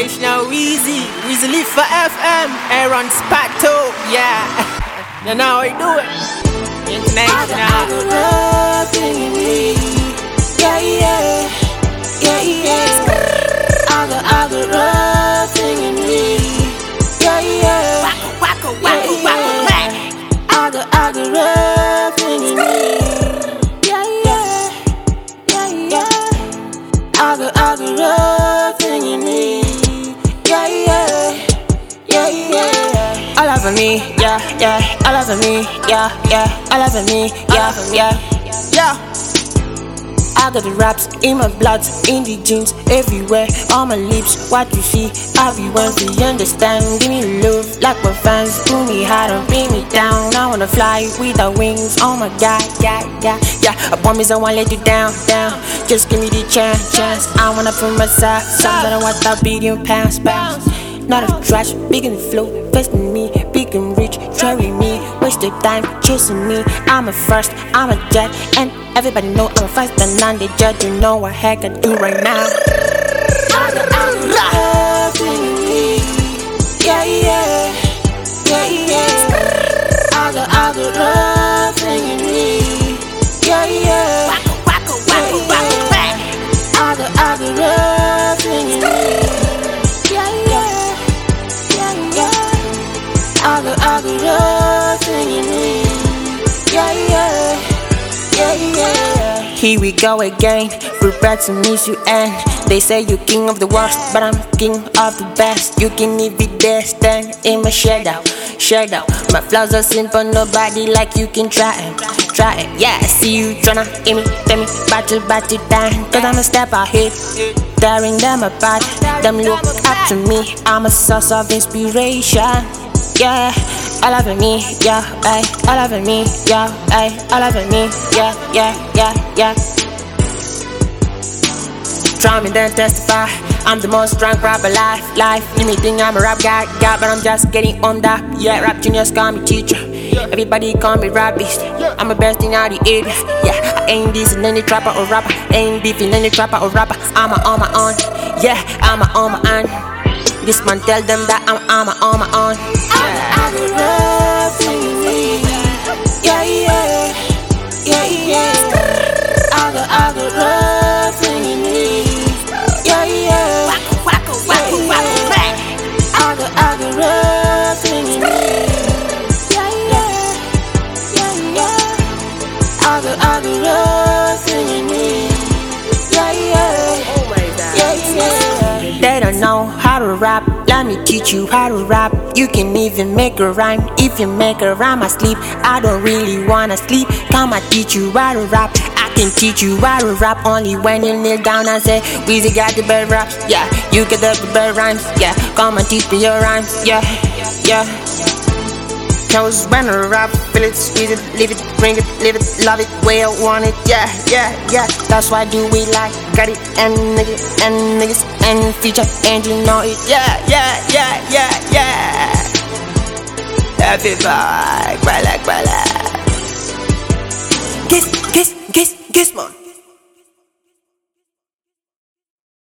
International Weezy live for FM, Aaron Spato, yeah. You know how we do it. International. I got love in me. Yeah, yeah, yeah, yeah. I got love in me. Yeah, yeah. Wacko, wacko, wacko, whack. I got love in me. Yeah, yeah, yeah, yeah. I got love in me. Yeah, yeah, yeah, yeah. All over me, yeah, yeah. All over me, yeah, yeah. All over me, yeah, yeah, yeah. I got the raps in my blood, in the jeans, everywhere, on my lips. What you see, everyone to understand. Give me love, like my fans. Pull me hard and bring me down. I wanna fly without wings. Oh my God, yeah, yeah, yeah. I promise I won't let you down, down. Just give me the chance. I wanna put myself, something I want that billion pounds. Not a trash, big in the flow, best in me, big and rich, cherry me, waste the time chasing me. I'm a first, I'm a jet, and everybody know I'm a first and none they judge. You know what heck I do right now. I got love in me, yeah, yeah, yeah, yeah. I got love in me, yeah, yeah. Wacko, wacko, wacko, whack. I got love in me. I got love in me. Yeah, yeah, yeah, yeah. Here we go again. Prepare to miss you and they say you king of the worst, but I'm king of the best. You can even there, stand in my shadow. My flaws are simple, nobody like you can try it. Yeah, I see you tryna imitate me, battle down. Cause I'm a step ahead, tearing them apart. Them look up to me, I'm a source of inspiration. Yeah, all over me, yeah, ay, all over me, yeah, ay, all over me, yeah, yeah, yeah, yeah. Try me then testify, I'm the most drunk rapper alive. You may think I'm a rap guy, but I'm just getting on that. Yeah, rap genius call me teacher, everybody call me rap beast. I'm the best in all the area. Yeah, I ain't dissing any trapper or rapper, ain't beefing any trapper or rapper. I'm on my own, yeah, I'm on my own. This man tell them that I'm on my own. I got love in me. Yeah, yeah, yeah, yeah. I got love in me. Yeah, yeah. Wacko, wacko, wacko, whack. I got love in me. Yeah, yeah, yeah, yeah. I got love in me. Yeah, yeah. Oh my God. Yeah, yeah. They don't know how to rap, let me teach you how to rap. You can even make a rhyme, if you make a rhyme I sleep. I don't really wanna sleep, come I teach you how to rap. I can teach you how to rap only when you kneel down and say Weezy got the best raps, yeah. You get the best rhymes, yeah. Come and teach me your rhymes, yeah, yeah. Cause when I rap, feel it, squeeze it, leave it, bring it, live it, love it, way I want it, yeah, yeah, yeah. That's why do we like got it and niggas and feature and you know it, yeah, yeah, yeah, yeah, yeah. Everybody, like, kiss, man.